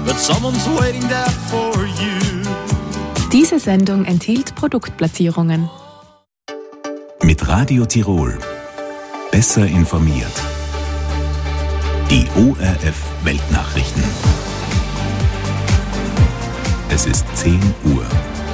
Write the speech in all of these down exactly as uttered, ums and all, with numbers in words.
but someone's waiting there for you. Diese Sendung enthielt Produktplatzierungen. Mit Radio Tirol. Besser informiert. Die O R F Weltnachrichten. Es ist zehn Uhr.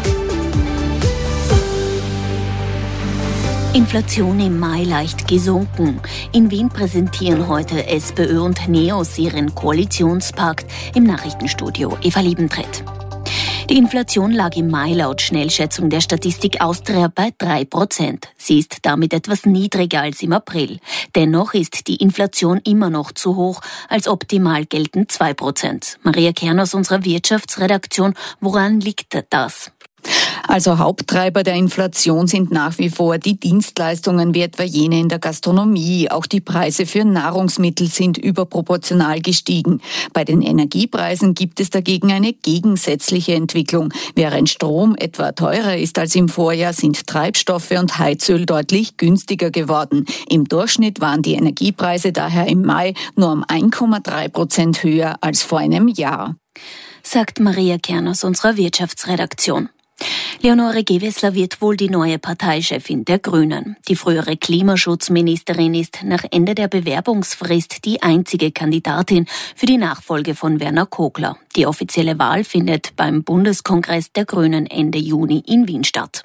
Inflation im Mai leicht gesunken. In Wien präsentieren heute SPÖ und NEOS ihren Koalitionspakt im Nachrichtenstudio. Eva Liebentritt. Die Inflation lag im Mai laut Schnellschätzung der Statistik Austria bei drei Prozent. Sie ist damit etwas niedriger als im April. Dennoch ist die Inflation immer noch zu hoch. Als optimal gelten zwei Prozent. Maria Kern aus unserer Wirtschaftsredaktion. Woran liegt das? Also Haupttreiber der Inflation sind nach wie vor die Dienstleistungen wie etwa jene in der Gastronomie. Auch die Preise für Nahrungsmittel sind überproportional gestiegen. Bei den Energiepreisen gibt es dagegen eine gegensätzliche Entwicklung. Während Strom etwa teurer ist als im Vorjahr, sind Treibstoffe und Heizöl deutlich günstiger geworden. Im Durchschnitt waren die Energiepreise daher im Mai nur um eins Komma drei Prozent höher als vor einem Jahr. Sagt Maria Kern aus unserer Wirtschaftsredaktion. Leonore Gewessler wird wohl die neue Parteichefin der Grünen. Die frühere Klimaschutzministerin ist nach Ende der Bewerbungsfrist die einzige Kandidatin für die Nachfolge von Werner Kogler. Die offizielle Wahl findet beim Bundeskongress der Grünen Ende Juni in Wien statt.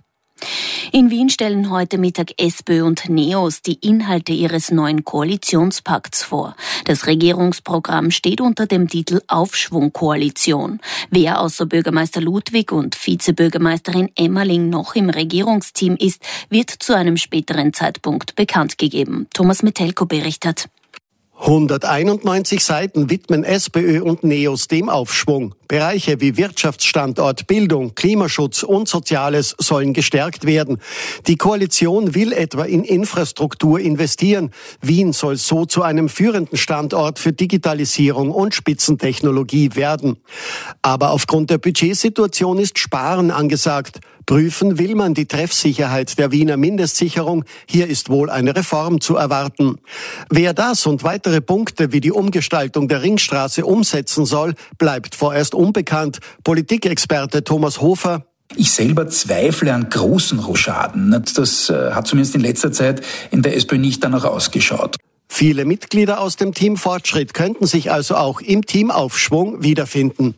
In Wien stellen heute Mittag SPÖ und NEOS die Inhalte ihres neuen Koalitionspakts vor. Das Regierungsprogramm steht unter dem Titel Aufschwung-Koalition. Wer außer Bürgermeister Ludwig und Vizebürgermeisterin Emmerling noch im Regierungsteam ist, wird zu einem späteren Zeitpunkt bekannt gegeben. Thomas Metelko berichtet. hunderteinundneunzig Seiten widmen SPÖ und NEOS dem Aufschwung. Bereiche wie Wirtschaftsstandort, Bildung, Klimaschutz und Soziales sollen gestärkt werden. Die Koalition will etwa in Infrastruktur investieren. Wien soll so zu einem führenden Standort für Digitalisierung und Spitzentechnologie werden. Aber aufgrund der Budgetsituation ist Sparen angesagt. Prüfen will man die Treffsicherheit der Wiener Mindestsicherung. Hier ist wohl eine Reform zu erwarten. Wer das und weitere Punkte wie die Umgestaltung der Ringstraße umsetzen soll, bleibt vorerst unbekannt. Politikexperte Thomas Hofer. Ich selber zweifle an großen Rochaden. Das hat zumindest in letzter Zeit in der SPÖ nicht danach ausgeschaut. Viele Mitglieder aus dem Team Fortschritt könnten sich also auch im Team Aufschwung wiederfinden.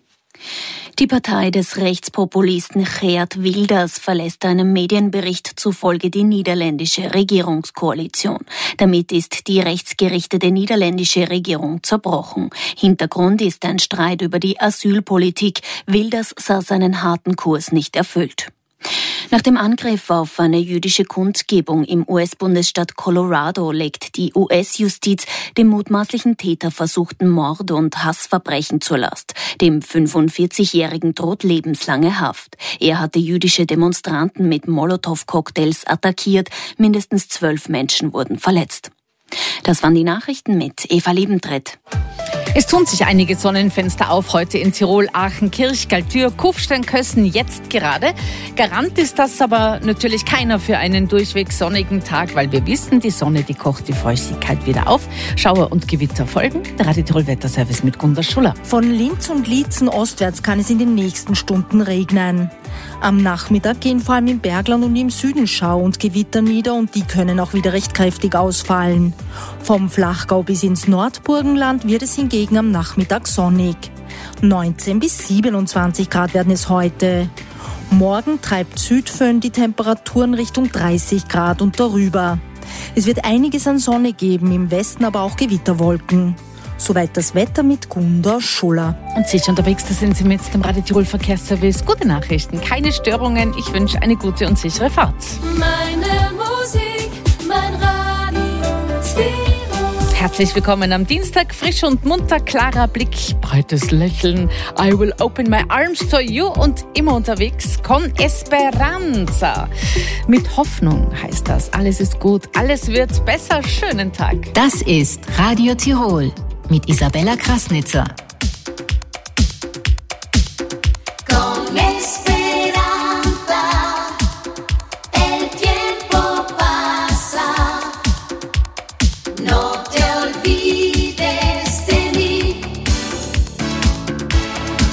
Die Partei des Rechtspopulisten Geert Wilders verlässt einem Medienbericht zufolge die niederländische Regierungskoalition. Damit ist die rechtsgerichtete niederländische Regierung zerbrochen. Hintergrund ist ein Streit über die Asylpolitik. Wilders sah seinen harten Kurs nicht erfüllt. Nach dem Angriff auf eine jüdische Kundgebung im U S-Bundesstaat Colorado legt die U S-Justiz dem mutmaßlichen Täter versuchten Mord und Hassverbrechen zur Last. Dem fünfundvierzigjährigen droht lebenslange Haft. Er hatte jüdische Demonstranten mit Molotow-Cocktails attackiert. Mindestens zwölf Menschen wurden verletzt. Das waren die Nachrichten mit Eva Liebentritt. Es tun sich einige Sonnenfenster auf heute in Tirol, Aachen, Kirch, Galtür, Kufstein, Kössen jetzt gerade. Garant ist das aber natürlich keiner für einen durchweg sonnigen Tag, weil wir wissen, die Sonne, die kocht die Feuchtigkeit wieder auf. Schauer und Gewitter folgen. Der Radio Tirol Wetterservice mit Gunda Schuller. Von Linz und Liezen ostwärts kann es in den nächsten Stunden regnen. Am Nachmittag gehen vor allem im Bergland und im Süden Schau und Gewitter nieder und die können auch wieder recht kräftig ausfallen. Vom Flachgau bis ins Nordburgenland wird es hingegen am Nachmittag sonnig. neunzehn bis siebenundzwanzig Grad werden es heute. Morgen treibt Südföhn die Temperaturen Richtung dreißig Grad und darüber. Es wird einiges an Sonne geben, im Westen aber auch Gewitterwolken. Soweit das Wetter mit Gunda Schuller. Und sicher unterwegs, da sind Sie mit dem Radio Tirol Verkehrsservice. Gute Nachrichten, keine Störungen. Ich wünsche eine gute und sichere Fahrt. Meine Musik, mein Radio Tirol. Herzlich willkommen am Dienstag, frisch und munter, klarer Blick, breites Lächeln. I will open my arms to you und immer unterwegs con Esperanza. Mit Hoffnung heißt das. Alles ist gut, alles wird besser. Schönen Tag. Das ist Radio Tirol mit Isabella Krasnitzer. Con esperanza, el tiempo pasa, no te olvides de mí.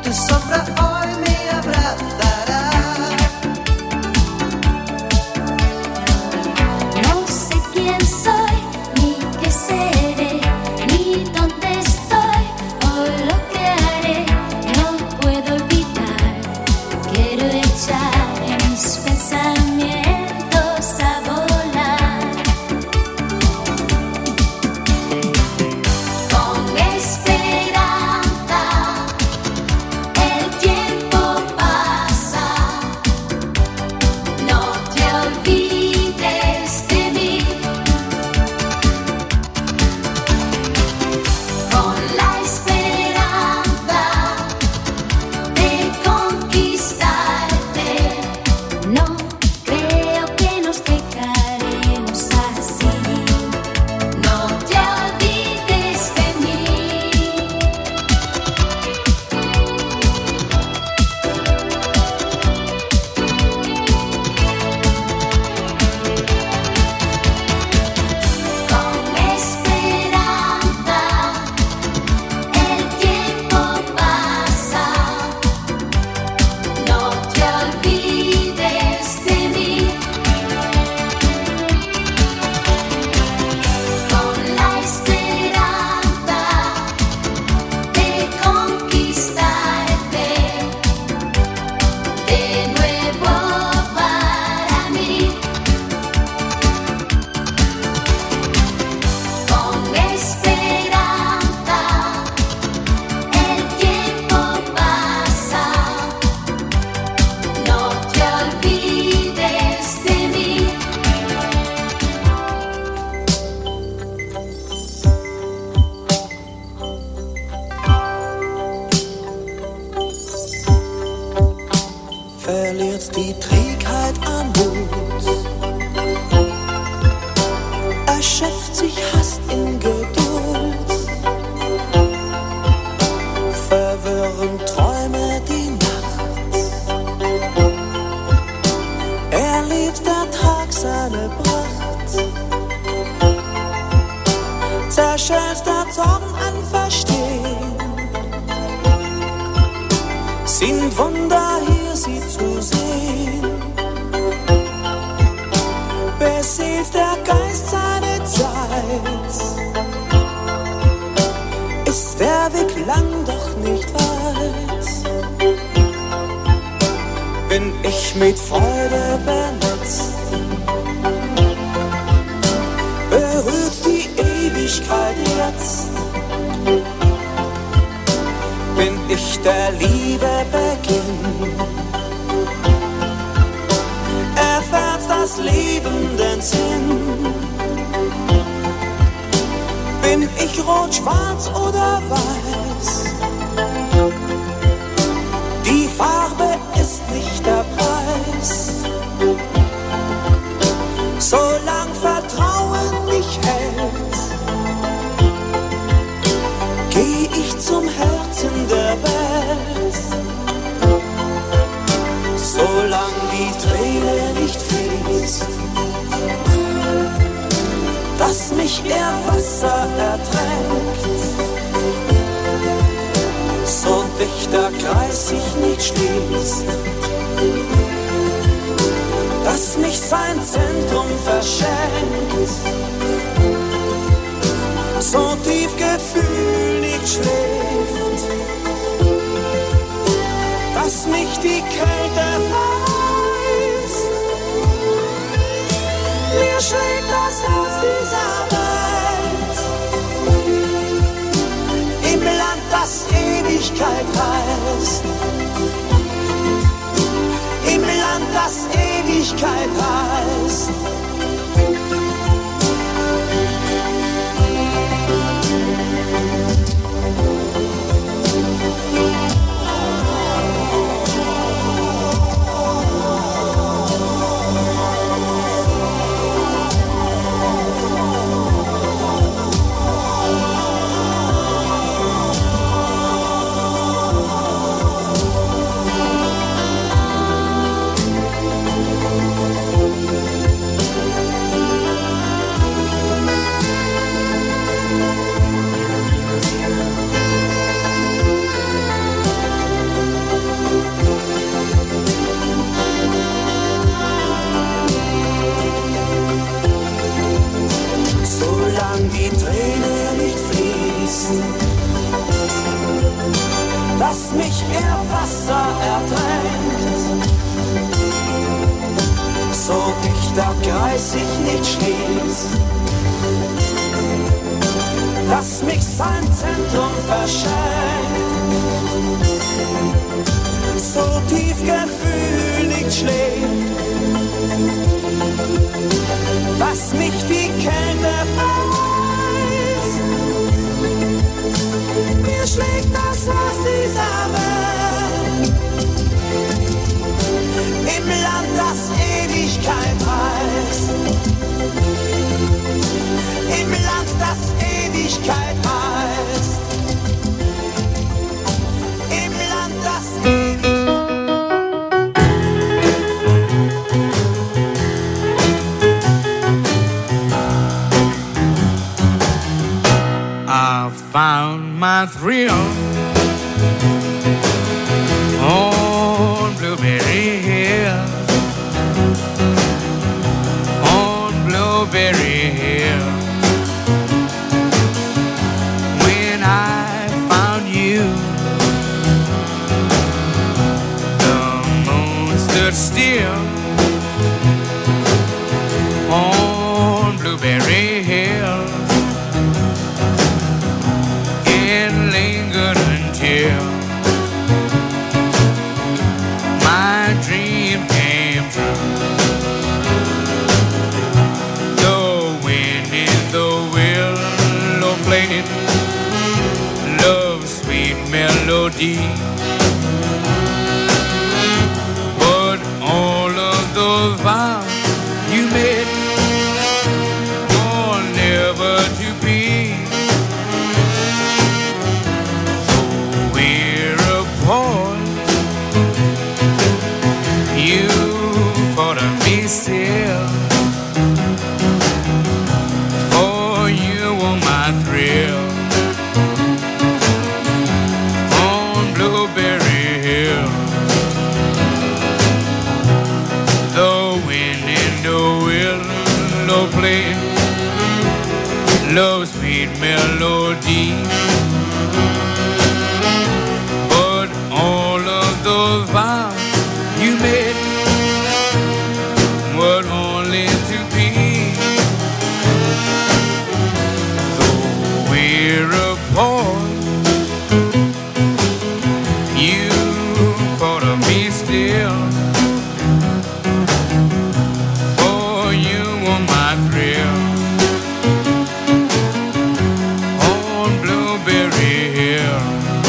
che sopra hoy me abrazará. No sé quién soy, ni qué seré, ni dónde estoy o lo que haré. No puedo olvidar, quiero echar mis pensamientos a volar. Con esperanza, el tiempo pasa. No te olvides de mí. Con la esperanza de conquistarte, no creo que nos dejaremos así. No te olvides de mí. Con esperanza, el tiempo pasa. No te olvides de mí. Con la esperanza de conquistarte de nuevo para mí. Con esperanza, el tiempo pasa. No te olvides de mí. Verliert die Trägheit an Mut, erschöpft sich Hast in Geduld, verwirren Träume die Nacht, erlebt der Tag seine Pracht, zerschellt der Zorn an Verstehen, sind Wunder hier sie zu sehen, beseelt der Geist seine Zeit, ist der Weg lang doch nicht weit, bin ich mit Freude benetzt, berührt die Ewigkeit jetzt, bin ich der Liebe Beginn, erfährt das Leben den Sinn, bin ich rot, schwarz oder weiß, die Farbe ist nicht der Preis, solang Vertrauen mich hält, geh ich zum Herzen der Welt, solang die Träne nicht fließt, dass mich ihr Wasser ertränkt, so dicht der Kreis sich nicht schließt, dass mich sein Zentrum verschenkt, so tief Gefühl nicht schläft, dass mich die Kälte verlässt. Mir schlägt das Herz dieser Welt, im Land, das Ewigkeit heißt, im Land, das Ewigkeit heißt. Wasser ertränkt, so ich der Kreis sich nicht schließt, dass mich sein Zentrum verschenkt, so tief gefühlig schläft, dass mich die Kälte verweist. Mir schlägt das Herz dieser Welt, im Land, das Ewigkeit heißt, im Land, das Ewigkeit heißt, im Land, das Ewigkeit. I found my thrill on Blueberry Hill, on Blueberry Hill. When I found you, the moon stood still on Blueberry Hill. And lingered until my dream came true. The wind in the willow played love's sweet melody, but all of those vows you made were never to be. You thought of me still, for you were my thrill on Blueberry Hill. The wind in the willow played love's sweet melody, but all of those vows you made were only to be. Though we're apart, you thought of me still, for you were my thrill on Blueberry Hill.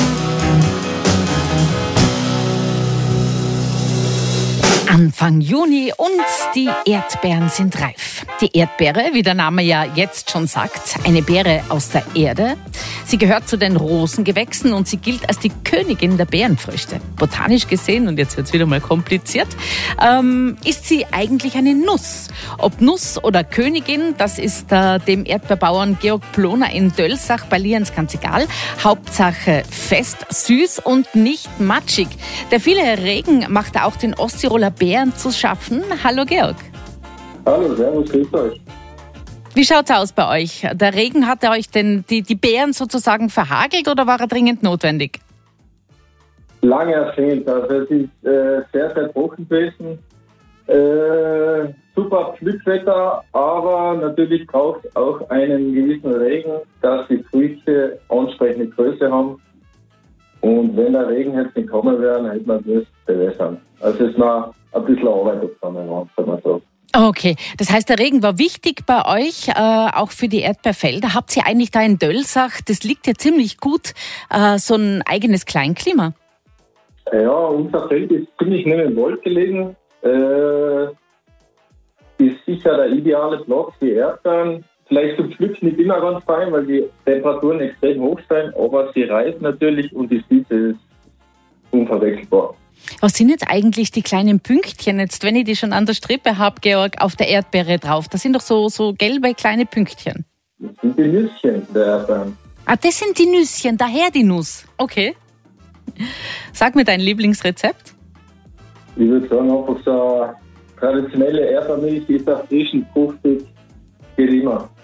Anfang Juni und die Erdbeeren sind reif. Die Erdbeere, wie der Name ja jetzt schon sagt, eine Beere aus der Erde. Sie gehört zu den Rosengewächsen und sie gilt als die Königin der Beerenfrüchte. Botanisch gesehen, und jetzt wird es wieder mal kompliziert, ähm, ist sie eigentlich eine Nuss. Ob Nuss oder Königin, das ist äh, dem Erdbeerbauern Georg Ploner in Dölsach bei Lienz ganz egal. Hauptsache fest, süß und nicht matschig. Der viele Regen macht auch den Osttiroler Beeren zu schaffen. Hallo Georg. Hallo, servus, grüßt euch. Wie schaut's aus bei euch? Der Regen, hat er euch denn die, die Beeren sozusagen verhagelt oder war er dringend notwendig? Lange erzählt. Also es ist äh, sehr, sehr trocken gewesen. Äh, super Pflückwetter, aber natürlich braucht es auch einen gewissen Regen, dass die Früchte ansprechende Größe haben. Und wenn der Regen jetzt nicht kommen wäre, dann hätte man das bewässern. Also es ist noch ein bisschen Arbeit gekommen, kann man sagen. Okay, das heißt, der Regen war wichtig bei euch, äh, auch für die Erdbeerfelder. Habt ihr eigentlich da in Dölsach, das liegt ja ziemlich gut, äh, so ein eigenes Kleinklima? Ja, unser Feld ist ziemlich neben dem Wald gelegen. Äh, ist sicher der ideale Platz für Erdbeeren. Vielleicht zum Pflücken nicht immer ganz fein, weil die Temperaturen extrem hoch sind, aber sie reifen natürlich und die Süße ist unverwechselbar. Was sind jetzt eigentlich die kleinen Pünktchen, jetzt, wenn ich die schon an der Strippe habe, Georg, auf der Erdbeere drauf? Das sind doch so, so gelbe kleine Pünktchen. Das sind die Nüsschen der Erdbeeren. Ah, das sind die Nüsschen, daher die Nuss. Okay. Sag mir dein Lieblingsrezept. Ich würde sagen, einfach so eine traditionelle Erdbeermilch, ist auch frisch und fruchtig, geht immer.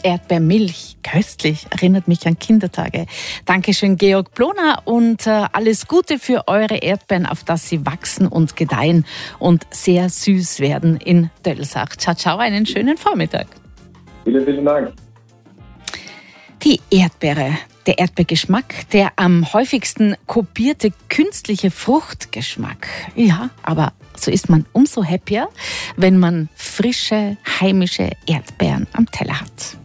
Erdbeermilch, köstlich, erinnert mich an Kindertage. Dankeschön, Georg Ploner, und äh, alles Gute für eure Erdbeeren, auf dass sie wachsen und gedeihen und sehr süß werden in Dölsach. Ciao, ciao, einen schönen Vormittag. Vielen, vielen Dank. Die Erdbeere, der Erdbeergeschmack, der am häufigsten kopierte künstliche Fruchtgeschmack. Ja, aber so ist man umso happier, wenn man frische, heimische Erdbeeren am Teller hat.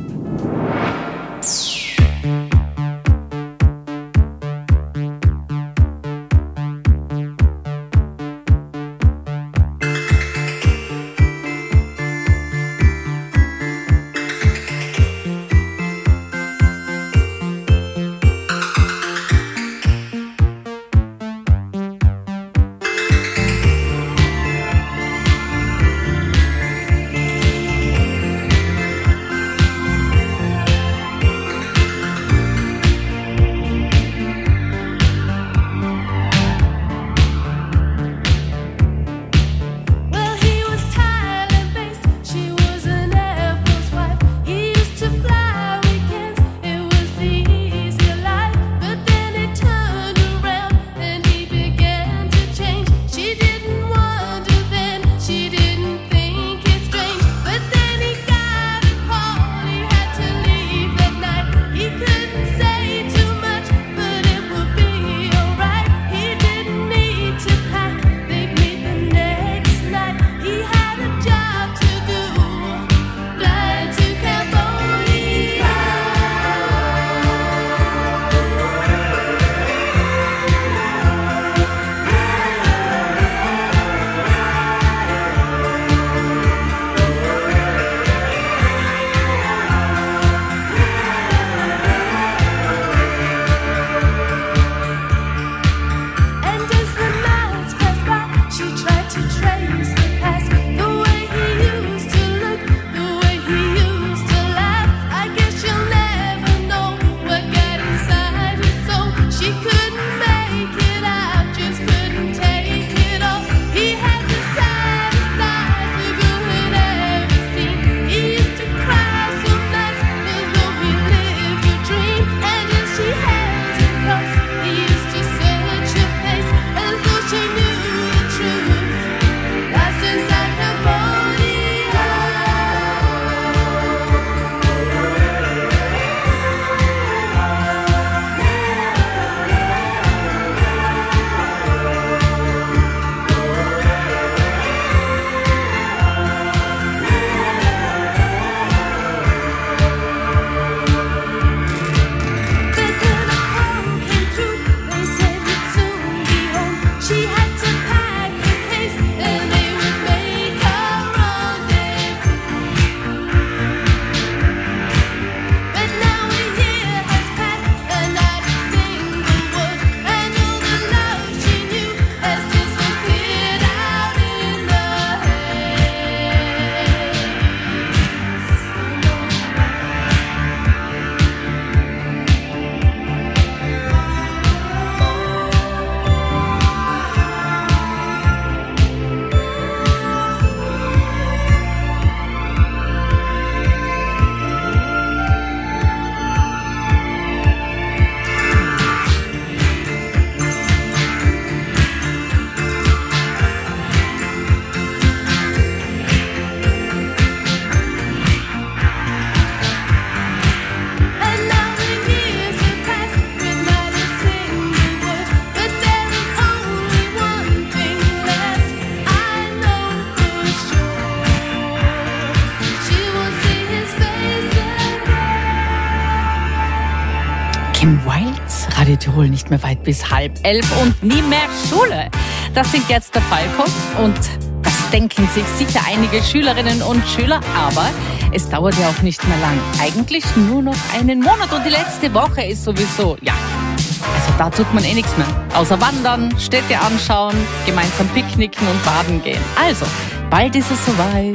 Kim Wilde, Radio Tirol, nicht mehr weit bis halb elf und nie mehr Schule. Das singt jetzt der Falco und das denken sich sicher einige Schülerinnen und Schüler, aber es dauert ja auch nicht mehr lang. Eigentlich nur noch einen Monat und die letzte Woche ist sowieso, ja, also da tut man eh nichts mehr. Außer wandern, Städte anschauen, gemeinsam picknicken und baden gehen. Also, bald ist es soweit.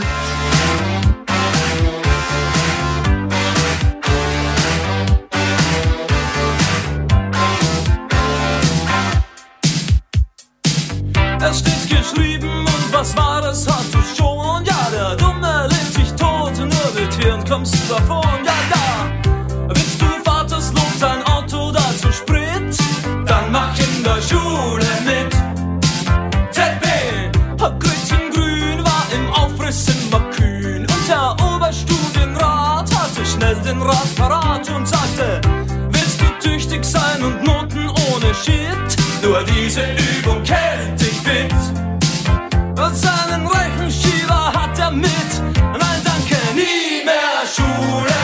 Es steht geschrieben und was war das, hat es schon. Ja, der Dumme lebt sich tot nur mit Hirn kommst du davon, ja, ja. Willst du vaterslos ein Auto dazu Sprit, dann mach in der Schule mit. Z B, Gretchen Grün war im Aufriss immer kühn und der Oberstudienrat hatte schnell den Rat parat und sagte, willst du tüchtig sein und Noten ohne Shit, nur diese Übung hält dich fit. Und seinen Rechenschieber hat er mit, nein danke, nie mehr Schule.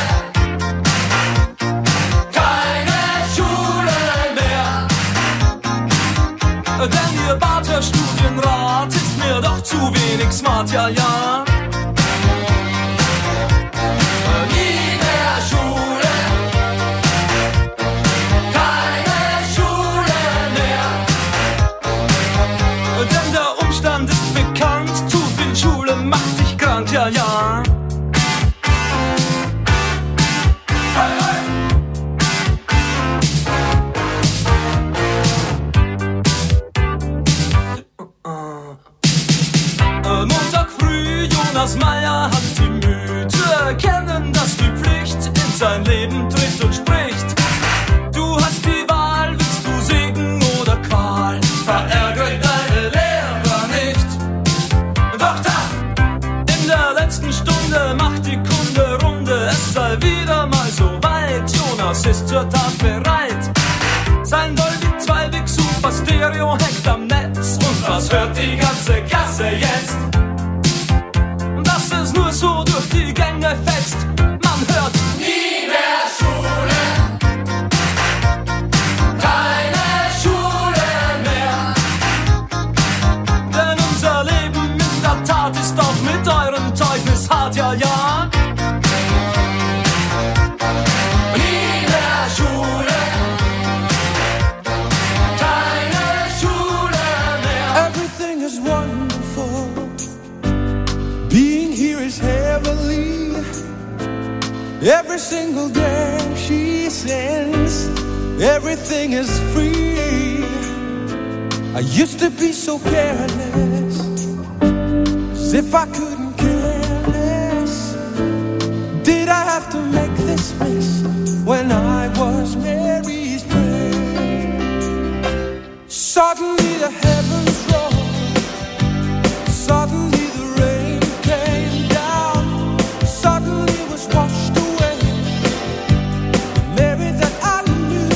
Keine Schule mehr. Denn ihr Barter Studienrat ist mir doch zu wenig smart, ja, ja. Nie mehr Schule. Keine Schule mehr. Denn der Umstand ist bekannt, zu viel Schule macht dich krank, ja, ja. Hey, hey. Äh, Montag früh, Jonas Meyer hat die Mühe zu erkennen, dass die Pflicht in sein Leben tritt und spricht. Du hast die Wahl, willst du Segen oder Qual? Verärgere deine Lehrer nicht. Doch da, in der letzten Stunde macht die Kunde Runde. Es sei wieder mal so weit, Jonas ist zur Tat bereit. Sein Dolby zwei Big Super Stereo hängt am Netz. Und was hört die ganze Klasse jetzt? Dass es nur so durch die Gänge fetzt. Man hört nie mehr Schule. Keine Schule mehr. Denn unser Leben in der Tat ist auch mit eurem Zeugnis hart, ja, ja. Nie mehr Schule. Keine Schule mehr. Everything is wonderful. Being here is heavenly. Every single day she sings. Everything is free. I used to be so careless, as if I couldn't care less. Did I have to make this mess when I was Mary's prayer? Suddenly the heavens rolled. Suddenly the rain came down. Suddenly was washed away. Mary that I knew.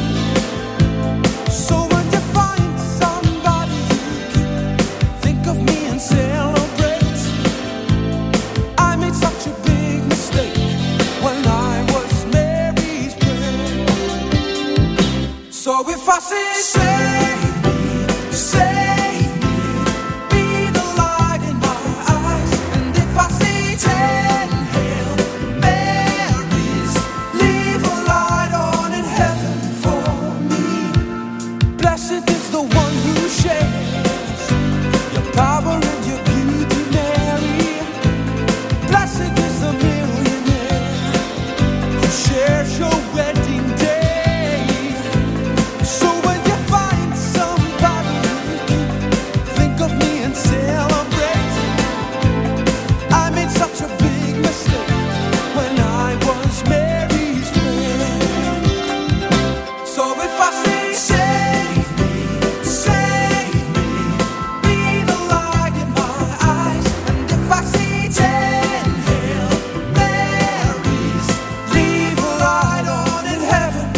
So when you find somebody you can think of me and celebrate. I made such a big mistake when I was Mary's prayer. So if I say, save me, save me, be the light in my eyes. And if I say ten Hail Marys, leave a light on in heaven for me. Blessed is the one who shares your power and your beauty, Mary. Blessed is the millionaire who shares your wedding day. So when you find somebody you can think of me and celebrate. I made such a big mistake when I was Mary's friend. So if I say, save me, save me, be the light in my eyes. And if I say ten Hail Marys, leave a light on in heaven.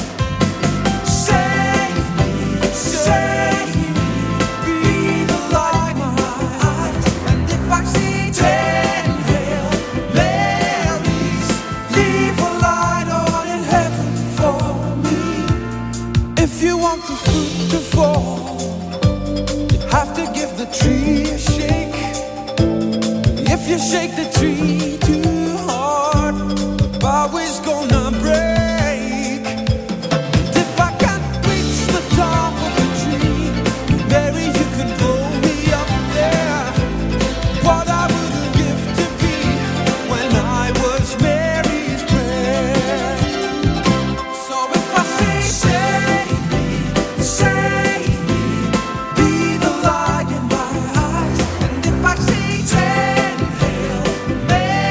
Save me, save me, be the light in my eyes. And if I say ten Hail Marys, leave a light on in heaven for me. If you want the fruit to fall, you have to give the tree a shake. If you shake the tree too hard, the bough is gonna break. And if I can't reach the top of the tree, Mary, you can blow me up there. What I wouldn't give to be when I was Mary's prayer. So if I say, save me, save me, be the light in my eyes. And if I say ten Hail Marys,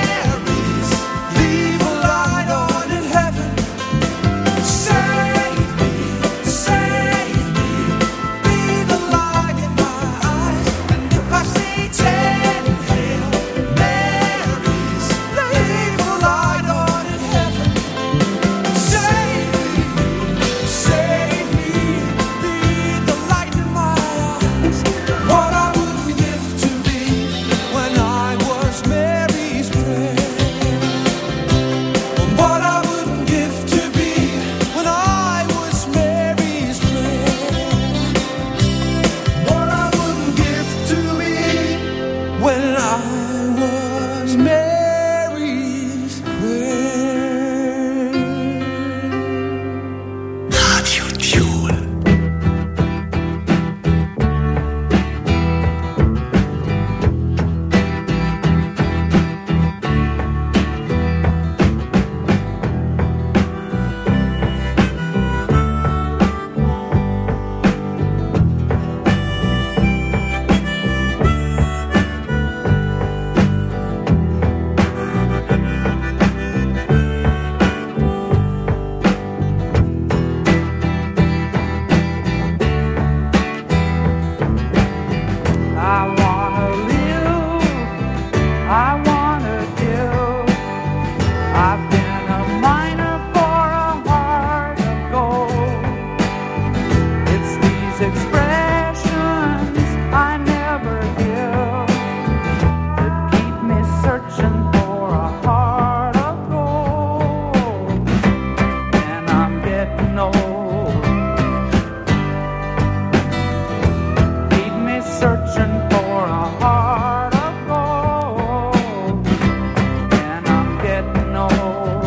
searching for a heart of gold, and I'm getting old.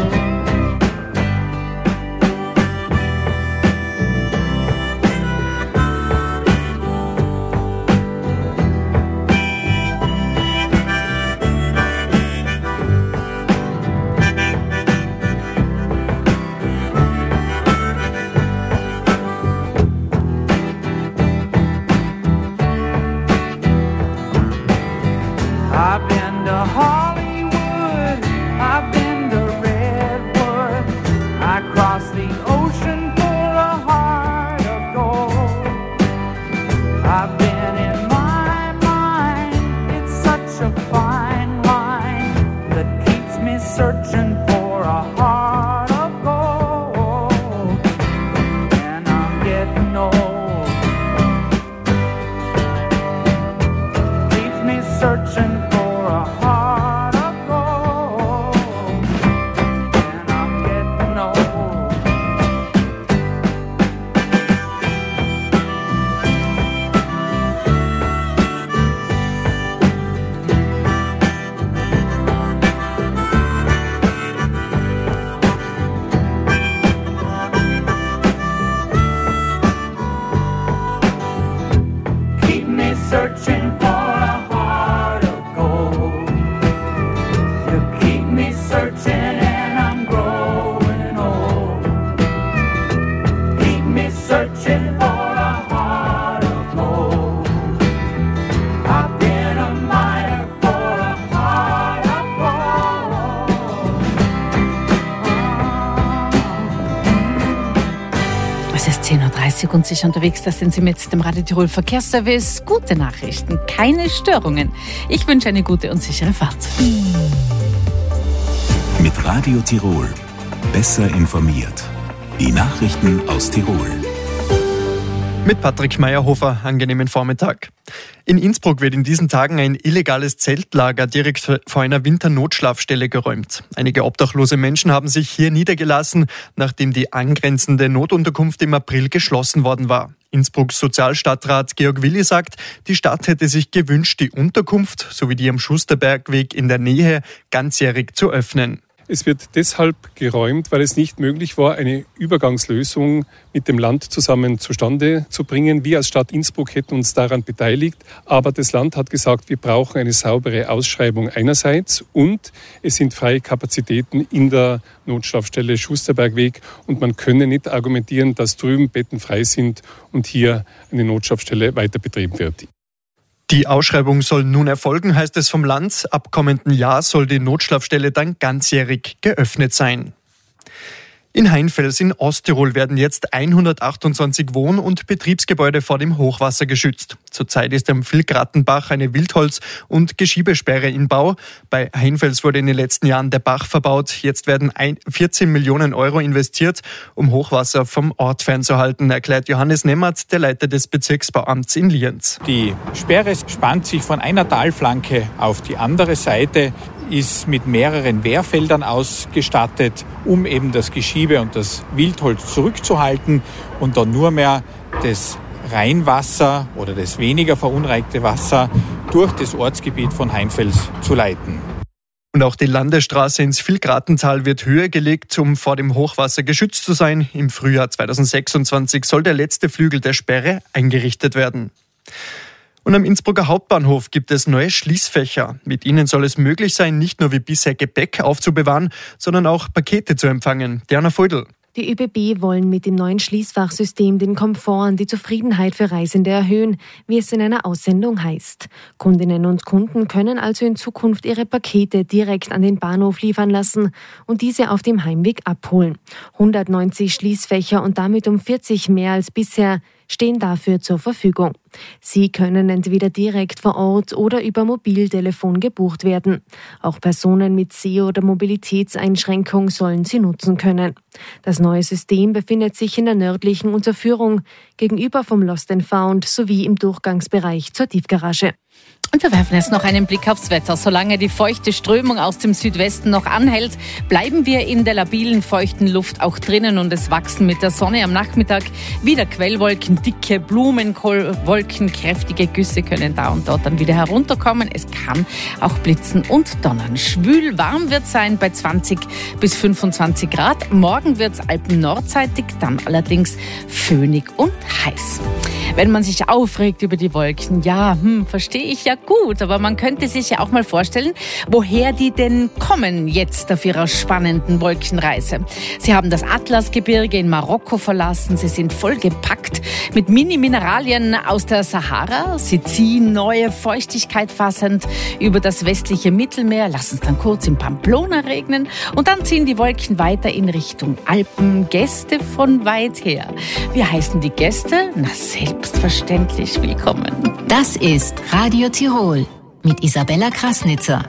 I've been to Hollywood, I've been to Redwood, I crossed the ocean for a heart of gold. I've been in my mind, it's such a fine line that keeps me searching for a heart of gold, and I'm getting old. Keeps me searching for a heart of gold, and I'm getting old. Keep me searching for a heart of gold. You keep me searching and I'm growing old. Keep me searching for a heart of gold. I've been a miner for a heart of Es ist zehn Uhr dreißig und sicher unterwegs, da sind Sie mit dem Radio Tirol Verkehrsservice. Gute Nachrichten, keine Störungen. Ich wünsche eine gute und sichere Fahrt. Mit Radio Tirol. Besser informiert. Die Nachrichten aus Tirol. Mit Patrick Meyerhofer, angenehmen Vormittag. In Innsbruck wird in diesen Tagen ein illegales Zeltlager direkt vor einer Winternotschlafstelle geräumt. Einige obdachlose Menschen haben sich hier niedergelassen, nachdem die angrenzende Notunterkunft im April geschlossen worden war. Innsbrucks Sozialstadtrat Georg Willi sagt, die Stadt hätte sich gewünscht, die Unterkunft sowie die am Schusterbergweg in der Nähe ganzjährig zu öffnen. Es wird deshalb geräumt, weil es nicht möglich war, eine Übergangslösung mit dem Land zusammen zustande zu bringen. Wir als Stadt Innsbruck hätten uns daran beteiligt, aber das Land hat gesagt, wir brauchen eine saubere Ausschreibung einerseits und es sind freie Kapazitäten in der Notschlafstelle Schusterbergweg und man könne nicht argumentieren, dass drüben Betten frei sind und hier eine Notschlafstelle weiter betrieben wird. Die Ausschreibung soll nun erfolgen, heißt es vom Land. Ab kommenden Jahr soll die Notschlafstelle dann ganzjährig geöffnet sein. In Heinfels in Osttirol werden jetzt hundertachtundzwanzig Wohn- und Betriebsgebäude vor dem Hochwasser geschützt. Zurzeit ist am Vilgrattenbach eine Wildholz- und Geschiebesperre in Bau. Bei Heinfels wurde in den letzten Jahren der Bach verbaut. Jetzt werden vierzehn Millionen Euro investiert, um Hochwasser vom Ort fernzuhalten, erklärt Johannes Nemmert, der Leiter des Bezirksbauamts in Lienz. Die Sperre spannt sich von einer Talflanke auf die andere Seite, ist mit mehreren Wehrfeldern ausgestattet, um eben das Geschiebe und das Wildholz zurückzuhalten und dann nur mehr das Rheinwasser oder das weniger verunreinigte Wasser durch das Ortsgebiet von Heinfels zu leiten. Und auch die Landesstraße ins Vilgratental wird höher gelegt, um vor dem Hochwasser geschützt zu sein. Im Frühjahr zweitausendsechsundzwanzig soll der letzte Flügel der Sperre eingerichtet werden. Und am Innsbrucker Hauptbahnhof gibt es neue Schließfächer. Mit ihnen soll es möglich sein, nicht nur wie bisher Gepäck aufzubewahren, sondern auch Pakete zu empfangen. Diana Feudel. Die ÖBB wollen mit dem neuen Schließfachsystem den Komfort und die Zufriedenheit für Reisende erhöhen, wie es in einer Aussendung heißt. Kundinnen und Kunden können also in Zukunft ihre Pakete direkt an den Bahnhof liefern lassen und diese auf dem Heimweg abholen. hundertneunzig Schließfächer und damit um vierzig mehr als bisher stehen dafür zur Verfügung. Sie können entweder direkt vor Ort oder über Mobiltelefon gebucht werden. Auch Personen mit Seh- oder Mobilitätseinschränkung sollen sie nutzen können. Das neue System befindet sich in der nördlichen Unterführung gegenüber vom Lost and Found sowie im Durchgangsbereich zur Tiefgarage. Und wir werfen jetzt noch einen Blick aufs Wetter. Solange die feuchte Strömung aus dem Südwesten noch anhält, bleiben wir in der labilen, feuchten Luft auch drinnen und es wachsen mit der Sonne am Nachmittag wieder Quellwolken, dicke Blumenkohlwolken, kräftige Güsse können da und dort dann wieder herunterkommen. Es kann auch blitzen und donnern. Schwül warm wird sein bei zwanzig bis fünfundzwanzig Grad. Morgen wird es alpennordseitig, dann allerdings föhnig und heiß. Wenn man sich aufregt über die Wolken, ja, hm, verstehe ich ja gut, aber man könnte sich ja auch mal vorstellen, woher die denn kommen jetzt auf ihrer spannenden Wolkenreise. Sie haben das Atlasgebirge in Marokko verlassen, sie sind vollgepackt mit Mini-Mineralien aus der Sahara, sie ziehen neue Feuchtigkeit fassend über das westliche Mittelmeer, lassen es dann kurz in Pamplona regnen und dann ziehen die Wolken weiter in Richtung Alpen, Gäste von weit her. Wie heißen die Gäste? Na, selbstverständlich willkommen. Das ist Radio Tirol mit Isabella Krasnitzer.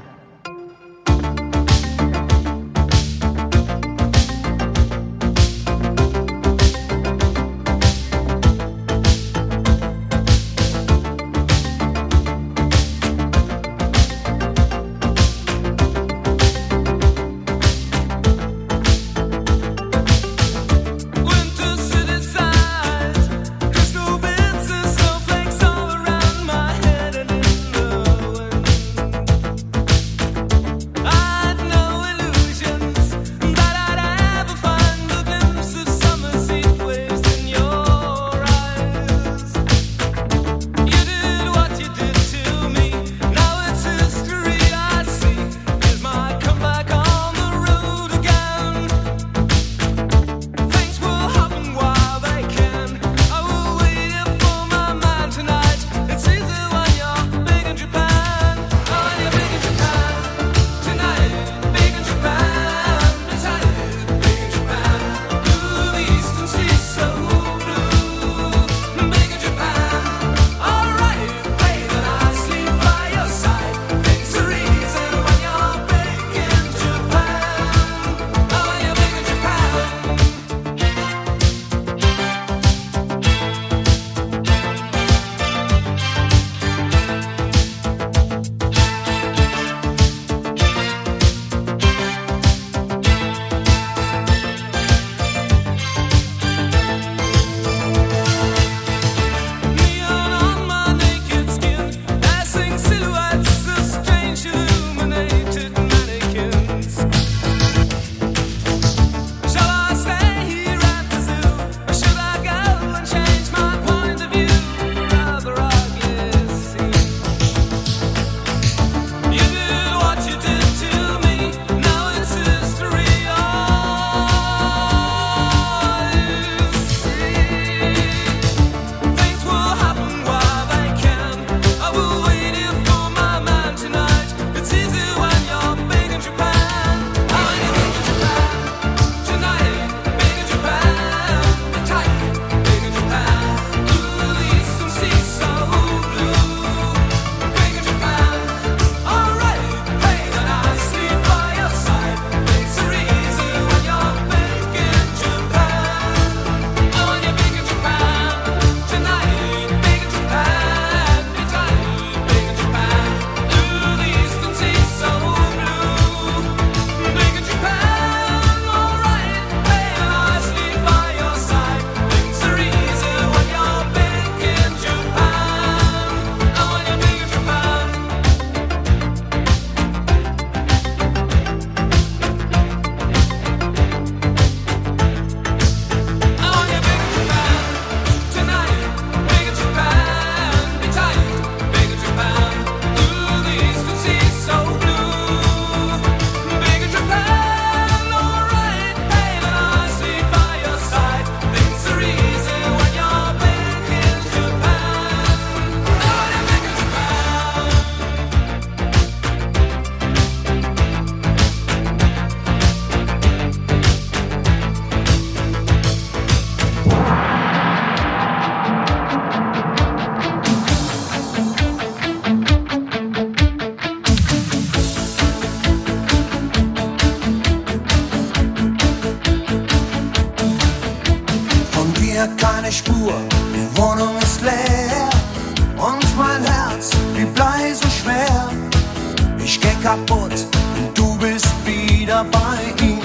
keine Spur, die Wohnung ist leer und macht mein Herz wie Blei so schwer. Ich geh kaputt und du bist wieder bei ihm.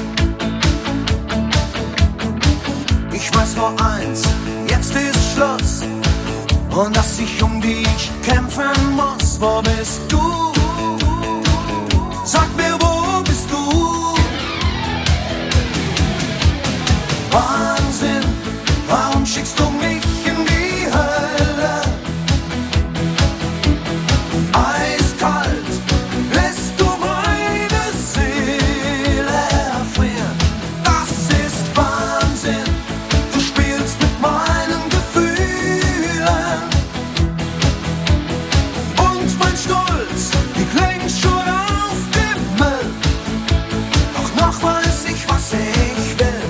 Ich weiß nur eins, jetzt ist Schluss und dass ich um dich kämpfen muss. Wo bist du? Sag mir, wo bist du? Wahnsinn, warum schickst du mich in die Hölle? Eiskalt lässt du meine Seele erfrieren. Das ist Wahnsinn, du spielst mit meinen Gefühlen. Und mein Stolz, die klingt schon auf dem Müll. Doch noch weiß ich, was ich will.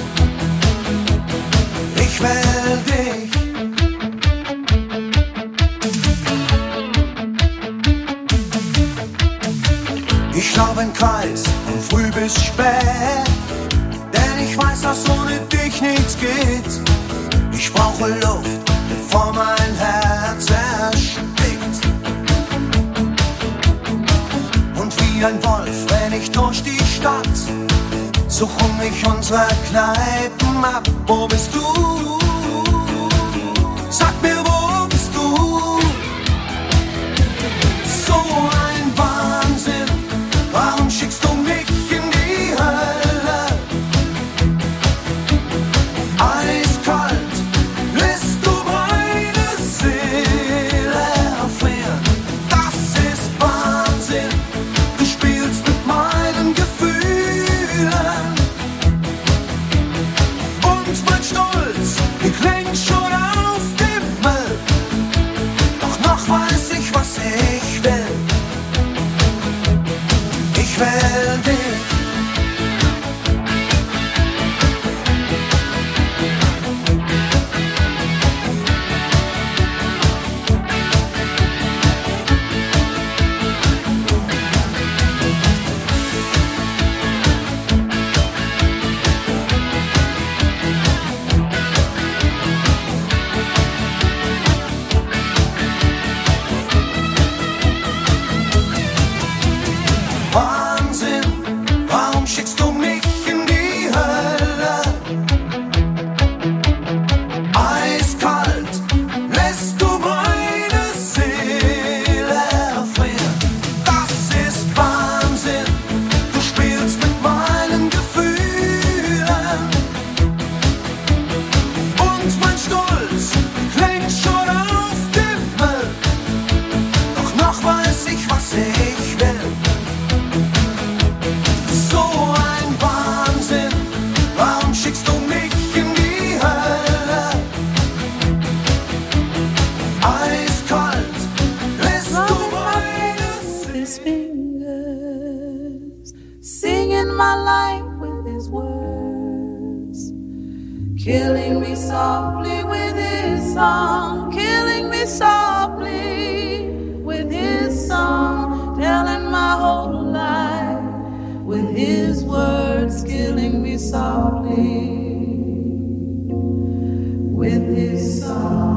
Ich will dich. Ich lauf im Kreis von früh bis spät, denn ich weiß, dass ohne dich nichts geht. Ich brauche Luft, bevor mein Herz erstickt. Und wie ein Wolf renn ich durch die Stadt, suchen mich unsere Kneipen ab. Wo bist du? Sag mir, wo bist du? So ein Wahnsinn, warum schickst du mich in die Hölle? Eiskalt lässt du meine Seele erfrieren. Das ist Wahnsinn, du spielst mit meinen Gefühlen. Und mein Stolz, die klingt schon auf dem Müll. Doch noch weiß ich, was ich will. Ich will dich. Wahnsinn, warum schickst du mich in die Hölle? Eiskalt lässt du meine Seele erfrieren. Das ist Wahnsinn, du spielst mit meinen Gefühlen. Und mein Stolz klingt schon auf dem Müll. Doch noch weiß ich, was ich will. So ein Wahnsinn, warum schickst du mich in die Hölle? Eiskalt lässt du meine His fingers, singing my life with his words, killing me softly with his song, killing me softly with his song, telling my whole life with his words, killing me softly with his song.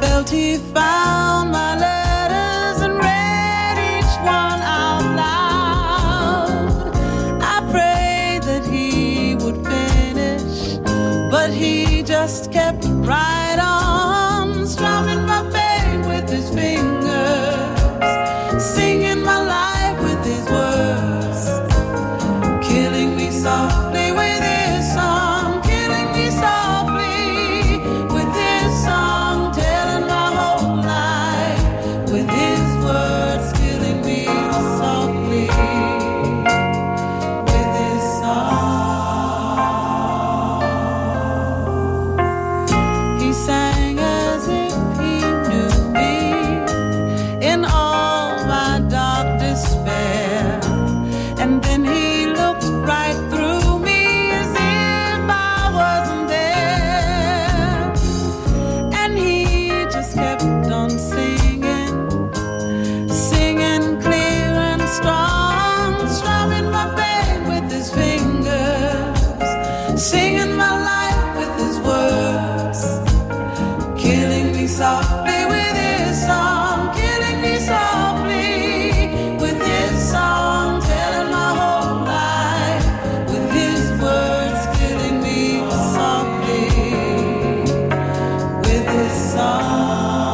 felt he found my letters and read each one out loud. I prayed that he would finish, but he just kept right on, strumming my pain with his fingers, singing my life with his words, killing me softly with his song, killing me softly with his song, telling my whole life with his words, killing me softly with his song. He sang as if he knew me in all my dark despair, and then he looked right through me as if I wasn't there, and he just kept on singing, singing clear and strong, strumming my pain with his fingers, singing my life with his words, killing me softly with his song, killing me softly with his song, telling my whole life with his words, killing me softly with his song.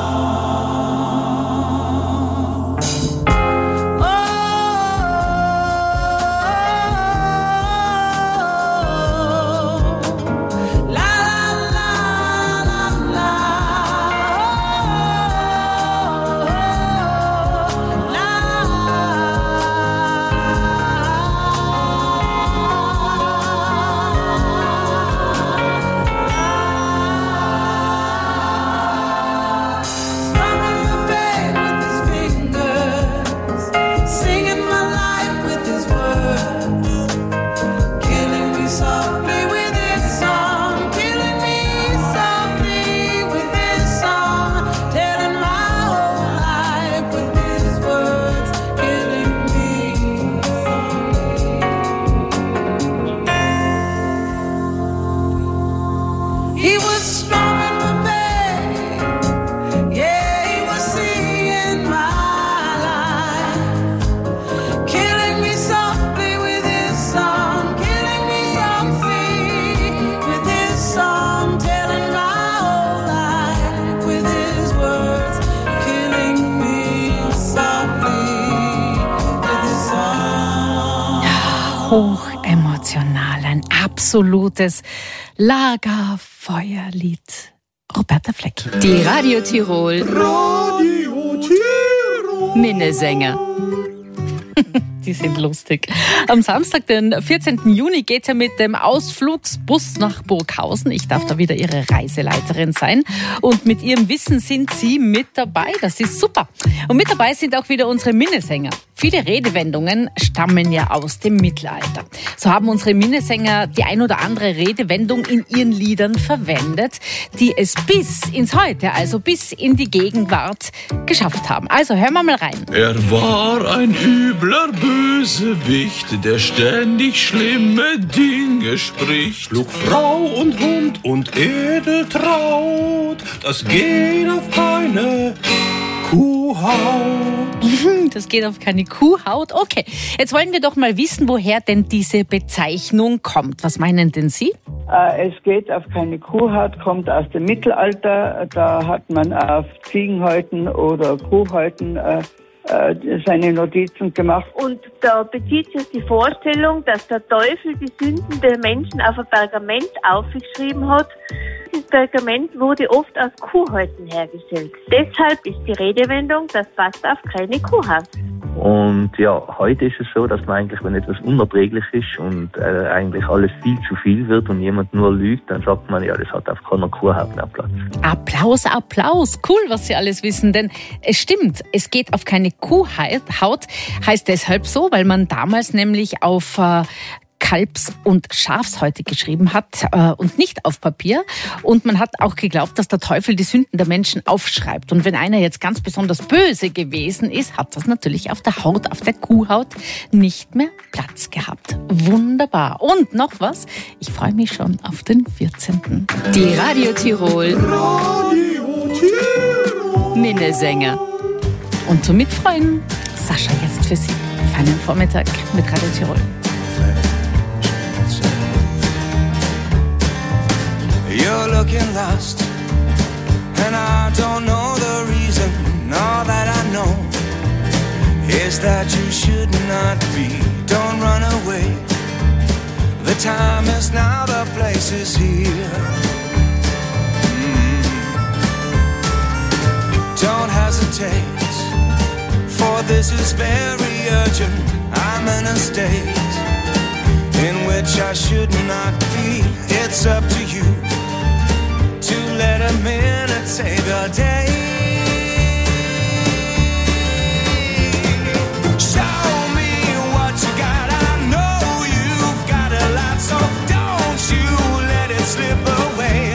Oh, la la la la strumming my pain with his fingers, singing my life with his words, killing me softly with his song, killing me softly with his song, telling my whole life with his words, killing me softly. He was strumming my pain, yeah, he was singing my life, killing me softly with his song, killing me softly with his song, telling my whole life with his words, killing me softly with his song. Hochemotional, ein absolutes Lagerfeuerlied. Roberta Fleck. Die Radio Tirol Radio Tirol. Minnesänger. Die sind lustig. Am Samstag, den vierzehnten Juni, geht es ja mit dem Ausflugsbus nach Burghausen. Ich darf da wieder Ihre Reiseleiterin sein. Und mit Ihrem Wissen sind Sie mit dabei. Das ist super. Und mit dabei sind auch wieder unsere Minnesänger. Viele Redewendungen stammen ja aus dem Mittelalter. So haben unsere Minnesänger die ein oder andere Redewendung in ihren Liedern verwendet, die es bis ins Heute, also bis in die Gegenwart, geschafft haben. Also hören wir mal rein. Er war ein übler Bösewicht, der ständig schlimme Dinge spricht. Schlug Frau und Hund und Edeltraut, das geht auf keine Kuhhaut. Das geht auf keine Kuhhaut. Okay, jetzt wollen wir doch mal wissen, woher denn diese Bezeichnung kommt. Was meinen denn Sie? Äh, es geht auf keine Kuhhaut, kommt aus dem Mittelalter. Da hat man auf Ziegenhäuten oder Kuhhäuten äh, äh, seine Notizen gemacht. Und da bezieht sich die Vorstellung, dass der Teufel die Sünden der Menschen auf ein Pergament aufgeschrieben hat. Dieses Pergament wurde oft aus Kuhhäuten hergestellt. Deshalb ist die Redewendung, das passt auf keine Kuhhaut. Und ja, heute ist es so, dass man eigentlich, wenn etwas unerträglich ist und äh, eigentlich alles viel zu viel wird und jemand nur lügt, dann sagt man, ja, das hat auf keiner Kuhhaut mehr Platz. Applaus, Applaus. Cool, was Sie alles wissen, denn es stimmt, es geht auf keine Kuhhaut, heißt deshalb so, weil man damals nämlich auf äh, Kalbs- und Schafshäute geschrieben hat äh, und nicht auf Papier. Und man hat auch geglaubt, dass der Teufel die Sünden der Menschen aufschreibt. Und wenn einer jetzt ganz besonders böse gewesen ist, hat das natürlich auf der Haut, auf der Kuhhaut nicht mehr Platz gehabt. Wunderbar. Und noch was, ich freue mich schon auf den vierzehnten Die Radio Tirol Radio Minnesänger. Und zum Mitfreuen, Sascha jetzt für Sie. Feinen Vormittag mit Radio Tirol. You're looking lost, and I don't know the reason. All that I know is that you should not be. Don't run away. The time is now, the place is here. Mm. Don't hesitate, for this is very urgent. I'm in a state in which I should not be. It's up to you to let a minute save a day. Show me what you got. I know you've got a lot, so don't you let it slip away.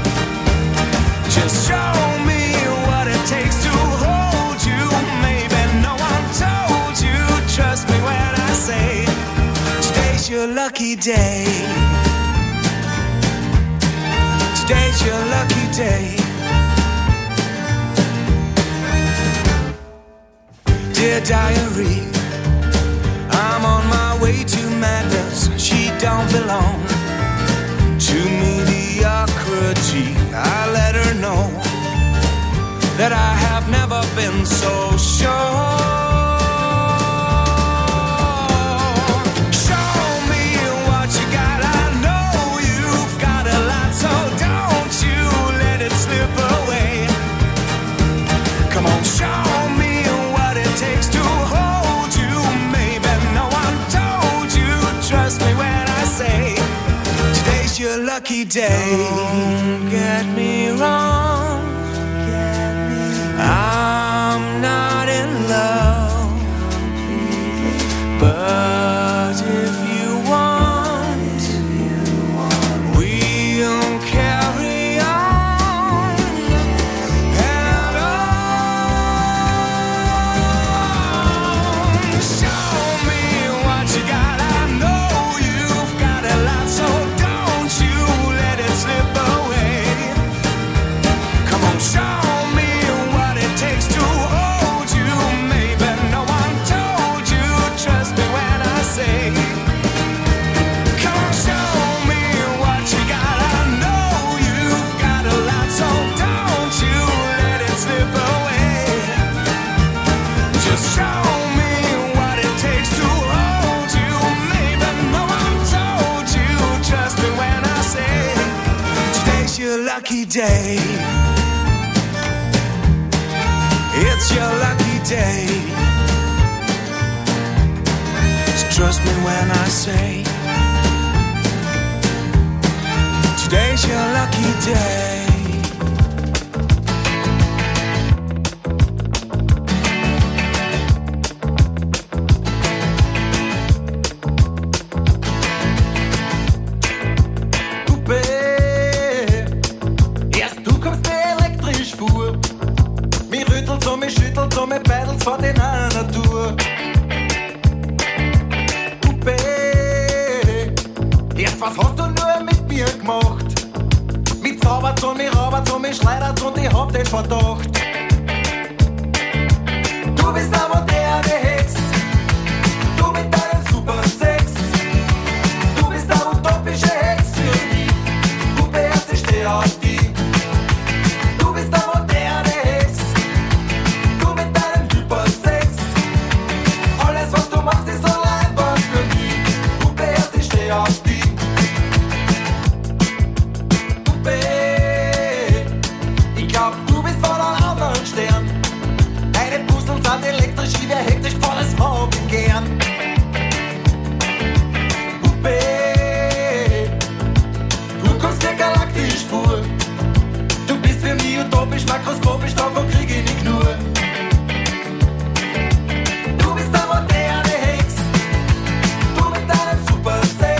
Just show me what it takes to hold you. Maybe no one told you. Trust me when I say today's your lucky day. Today's your lucky day. Dear diary, I'm on my way to madness. She don't belong to mediocrity. I let her know that I have never been so sure. Lucky day. Don't get me wrong, I'm not in love, but if you want, we'll carry on and on. Show me what you got. I know you've got a lot, so show me what it takes to hold you. Maybe no one told you. Trust me when I say, come on, show me what you got. I know you've got a lot, so don't you let it slip away. Just show me what it takes to hold you. Maybe no one told you. Trust me when I say, today's your lucky day. It's your lucky day. So trust me when I say today's your lucky day. Puppe, erst du kommst mir elektrisch vor. Mich rüttelt so, mich schüttelt so, mich beidelt von den Natur. Puppe, erst was hast du nur mit mir gemacht? Mich zaubert so, mich raubert so, mich schleudert und ich hab den Verdacht. Du bist eine moderne Hex, du mit deinem Super Sex. Du bist eine utopische Hex für mich. Puppe, erst ich steh auf dich. Du bist eine moderne Hex. Auf die Puppe, ich glaub, du bist von einem anderen Stern. Deine Puzzle sind elektrisch, ich wär hektisch, volles hab ich gern. Puppe, du kommst mir galaktisch vor. Du bist für mich utopisch, makroskopisch, davon krieg ich nicht nur. Du bist eine moderne Hex, du mit deinem Super Sex.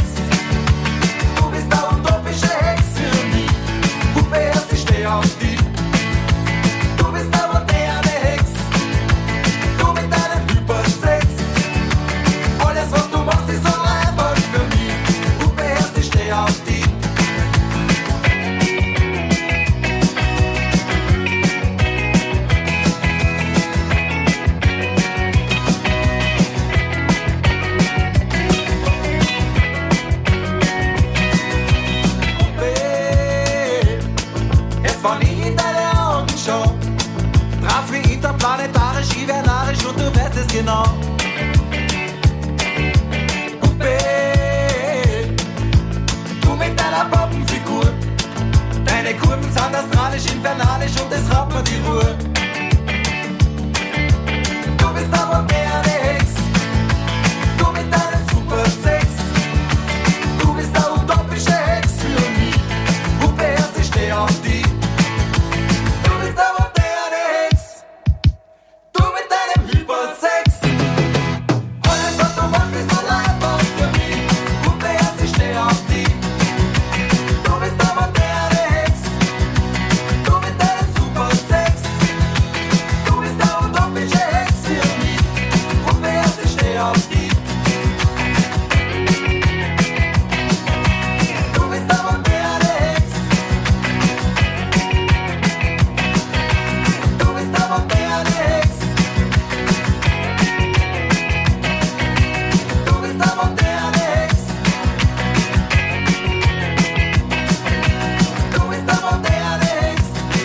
Auf die. Du bist eine moderne Hex, du mit deinem Hypersex. Alles was du machst ist so einfach für mich. Puppe, erst ich steh auf die. genau. Puppe, du mit deiner Poppenfigur. Deine Kurven sind astralisch, infernalisch und es raubt mir die Ruhe. Du bist der moderne Hex, du mit deinem Supersex. Du bist der utopische Hex für mich. Puppe, erst ich steh auf die. Du bist der moderne Hex, du mit deinem Hypersex. Alles was du machst ist allein was für mich. Puppe, erst ich steh auf die. Du bist der moderne Hex, du mit deinem Supersex. Du bist der utopische Hex für mich. Puppe, erst ich steh auf die. Du bist der moderne Hex, du bist der moderne Hex, du bist der moderne Hex, du bist der moderne Hex.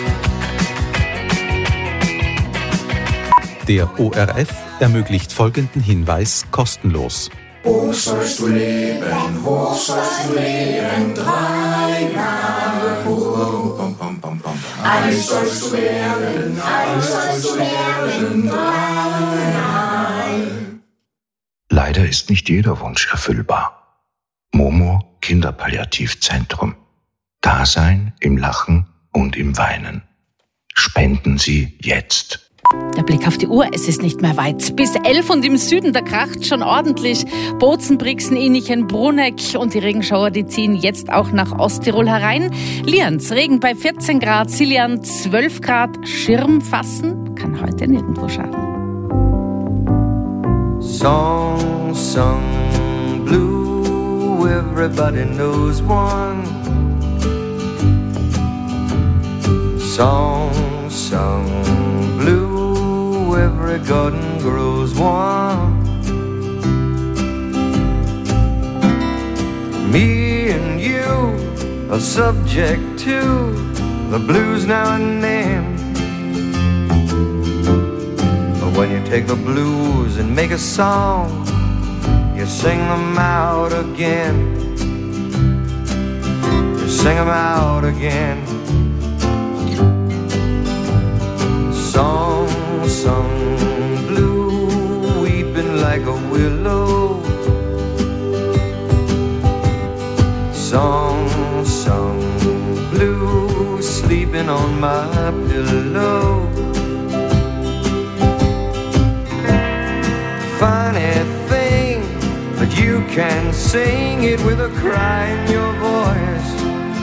Der O R F ermöglicht folgenden Hinweis kostenlos. Hoch sollst du leben, hoch sollst du leben, dreimal hoch. Eins sollst du werden, eins sollst du werden, dreimal. Leider ist nicht jeder Wunsch erfüllbar. Momo Kinderpalliativzentrum. Dasein im Lachen und im Weinen. Spenden Sie jetzt. Der Blick auf die Uhr, es ist nicht mehr weit. Bis elf und im Süden, da kracht schon ordentlich. Bozen, Brixen, Innichen, Bruneck und die Regenschauer, die ziehen jetzt auch nach Osttirol herein. Lienz, Regen bei vierzehn Grad, Siljan zwölf Grad. Schirm fassen kann heute nirgendwo schaden. Song sung blue, everybody knows one. Song sung blue, every garden grows one. Me and you are subject to the blues now and then. But when you take the blues and make a song, you sing them out again. You sing them out again. Song sung blue, weeping like a willow. Song sung blue, sleeping on my pillow. Funny thing, but you can sing it with a cry in your voice.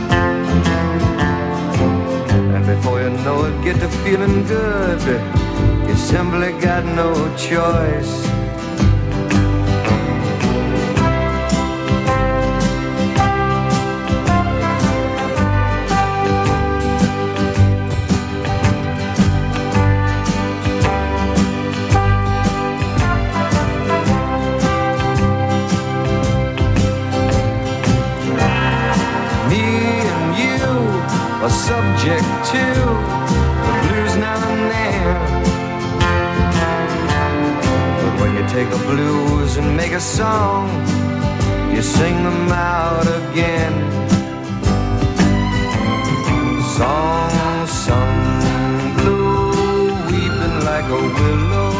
And before you know it, get to feeling good. You simply got no choice. Subject to the blues now and then. But when you take a blues and make a song, you sing them out again. Song sung blue, weeping like a willow.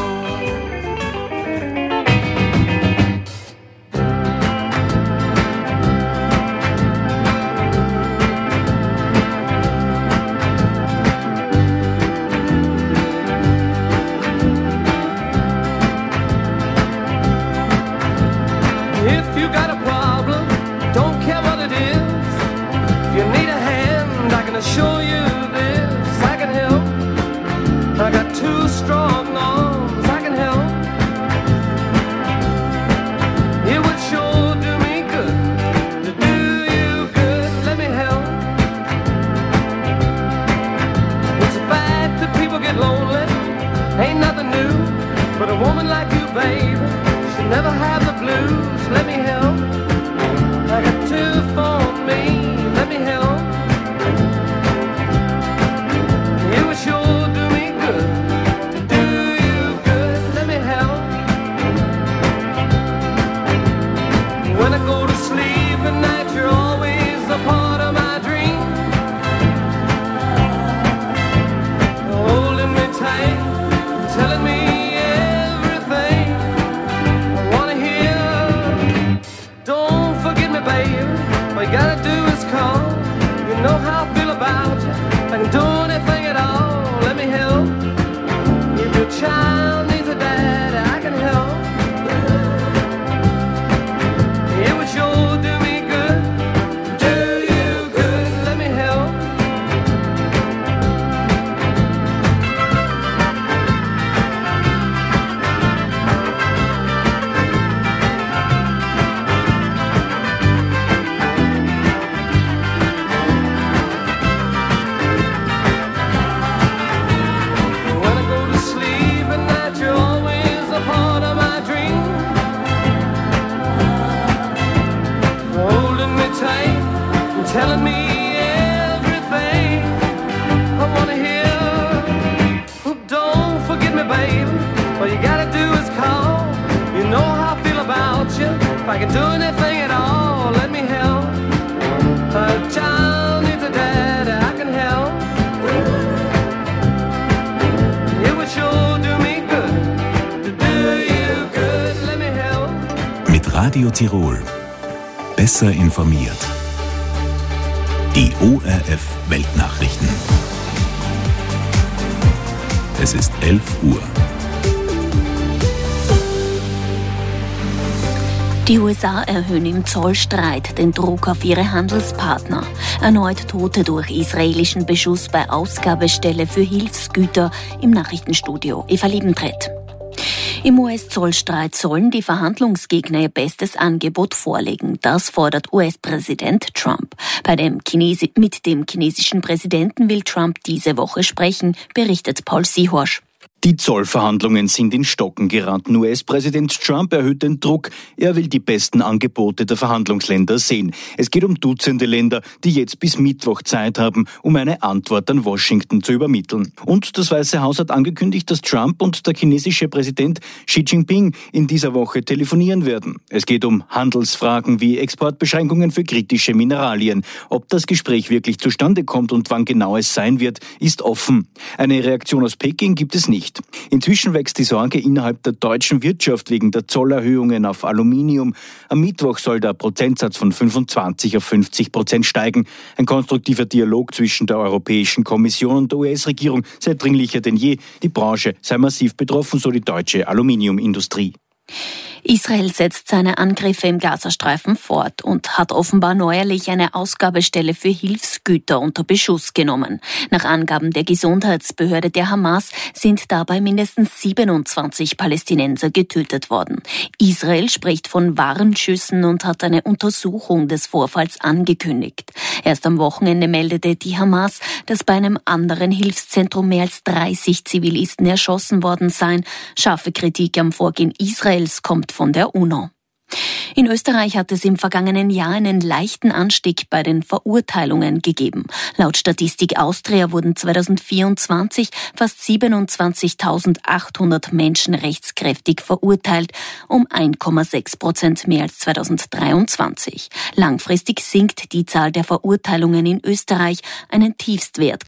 Show you this, I can help. I got two strong arms, I can help. It would sure do me good to do you good. Let me help. It's a fact that people get lonely, ain't nothing new. But a woman like you, baby, should never have the blues. Let me help. I got two for me, let me help. It would sure do me good to do you good. Let me help. can do anything at all, let me help. If your child needs a dad, I can help. It would sure do me good, do you good, let me help. When I go to sleep at night, you're always a part of my dream. Holding me tight and telling me everything I wanna hear. Oh, don't forget me, baby. All you gotta do is call. You know how I feel about you. If I can do anything at all, let me help. A child needs a dad, I can help. It would sure do me good to do you good, let me help. Mit Radio Tirol. Besser informiert. Die O R F Weltnachrichten. Es ist elf Uhr. Die U S A erhöhen im Zollstreit den Druck auf ihre Handelspartner. Erneut Tote durch israelischen Beschuss bei Ausgabestelle für Hilfsgüter im Nachrichtenstudio. Eva Liebentritt. Im U S-Zollstreit sollen die Verhandlungsgegner ihr bestes Angebot vorlegen. Das fordert U S-Präsident Trump. Bei dem Chinesi- mit dem chinesischen Präsidenten will Trump diese Woche sprechen, berichtet Paul Seehorsch. Die Zollverhandlungen sind in Stocken geraten. U S-Präsident Trump erhöht den Druck. Er will die besten Angebote der Verhandlungsländer sehen. Es geht um Dutzende Länder, die jetzt bis Mittwoch Zeit haben, um eine Antwort an Washington zu übermitteln. Und das Weiße Haus hat angekündigt, dass Trump und der chinesische Präsident Xi Jinping in dieser Woche telefonieren werden. Es geht um Handelsfragen wie Exportbeschränkungen für kritische Mineralien. Ob das Gespräch wirklich zustande kommt und wann genau es sein wird, ist offen. Eine Reaktion aus Peking gibt es nicht. Inzwischen wächst die Sorge innerhalb der deutschen Wirtschaft wegen der Zollerhöhungen auf Aluminium. Am Mittwoch soll der Prozentsatz von fünfundzwanzig auf fünfzig Prozent steigen. Ein konstruktiver Dialog zwischen der Europäischen Kommission und der U S-Regierung sei dringlicher denn je. Die Branche sei massiv betroffen, so die deutsche Aluminiumindustrie. Israel setzt seine Angriffe im Gazastreifen fort und hat offenbar neuerlich eine Ausgabestelle für Hilfsgüter unter Beschuss genommen. Nach Angaben der Gesundheitsbehörde der Hamas sind dabei mindestens siebenundzwanzig Palästinenser getötet worden. Israel spricht von Warnschüssen und hat eine Untersuchung des Vorfalls angekündigt. Erst am Wochenende meldete die Hamas, dass bei einem anderen Hilfszentrum mehr als dreißig Zivilisten erschossen worden seien. Scharfe Kritik am Vorgehen Israels kommt von der UNO. In Österreich hat es im vergangenen Jahr einen leichten Anstieg bei den Verurteilungen gegeben. Laut Statistik Austria wurden zweitausendvierundzwanzig fast siebenundzwanzigtausendachthundert Menschen rechtskräftig verurteilt, um eins Komma sechs Prozent mehr als zweitausenddreiundzwanzig. Langfristig sinkt die Zahl der Verurteilungen in Österreich. Einen Tiefstwert